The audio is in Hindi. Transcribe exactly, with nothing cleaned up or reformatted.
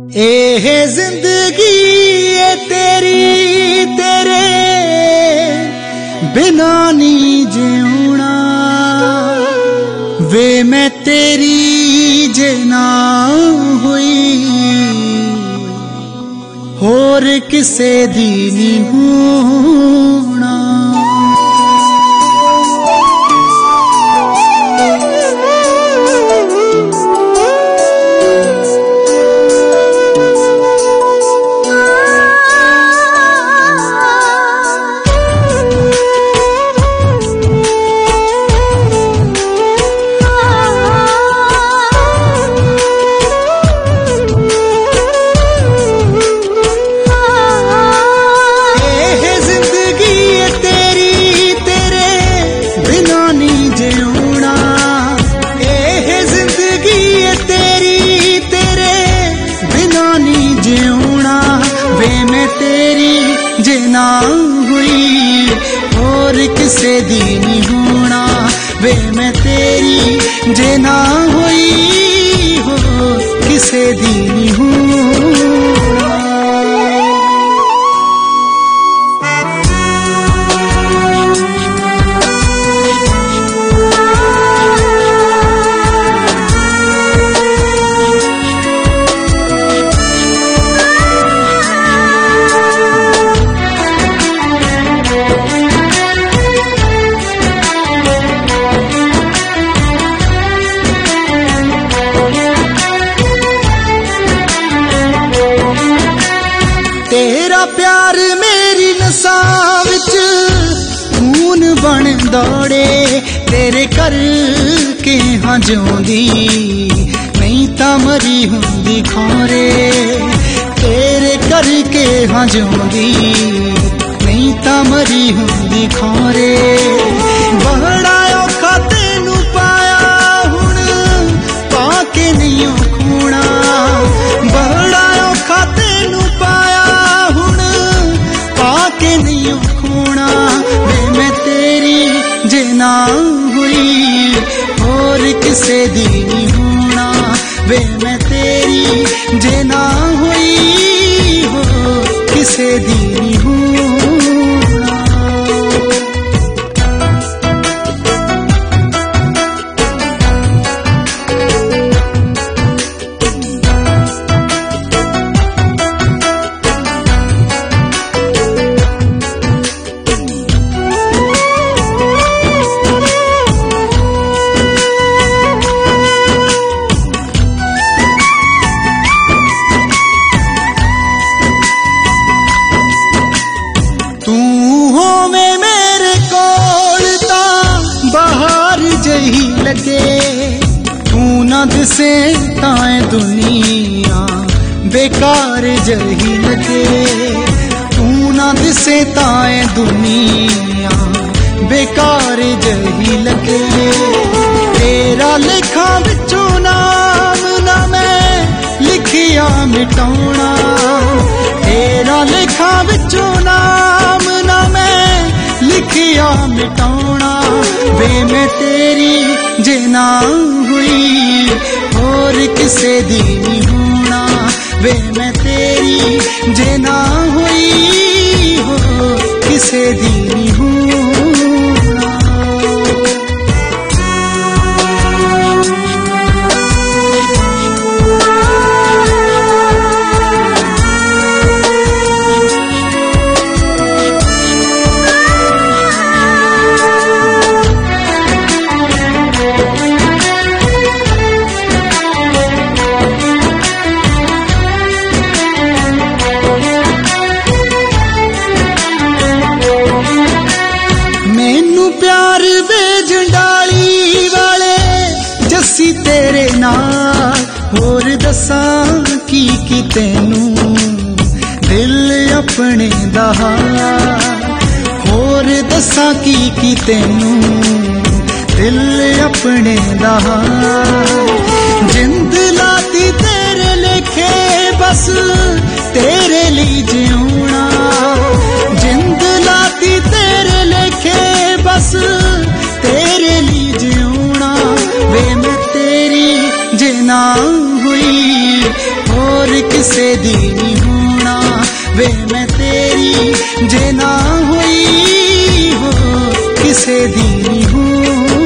एह जिंदगी ए तेरी तेरे बिना नी जीना वे मैं तेरी जे ना हुई होर किसे दी नी होना। ना हुई और किसे दी नी होना वे मैं तेरी जे ना हुई हो किसे दी नी होना। तेरा प्यार मेरी नसां विच खून बन दौड़े तेरे कर के हाँ जिउंदी नहीं तां मरी हुंदी खोरे तेरे कर के हाँ जिउंदी नहीं तां मरी हुंदी खोरे। बड़ा औखा तेनू पाया हुण पाके नहीं खूना बड़ा औखा तेनू पाया के नहीं खोना वे मैं तेरी जे ना हुई और किसे दी नी होना वे मैं तेरी जे ना हुई हो किसे दी नी होना। लगे तू ना दिसे ताए दुनिया बेकार जही लगे तू ना दिसे ताए दुनिया बेकार जही लगे। तेरा लिखा बिचों नाम ना मैं लिखिया मिटाउना तेरा लिखा बिचों नाम ना मैं लिखिया मिटाउना वे मैं तेरी जे ना हुई और किसे दी नी होना वे मैं तेरी जे ना हुई हो किसे दी नी होना। प्यार बेजंडाली वाले जस्सी तेरे नाल होर दसां की की तेनू दिल अपने दा होर दसां की की तेनू दिल अपने दा जिंद लाती तेरे लेखे बस तेरे लिए जिउना जिंद लाती तेरे लेखे बस तेरे लिए जिउना वे मैं तेरी जे ना हुई और किस किसे दी होना वे मैं तेरी जे ना हुई हो किसे दी हूँ।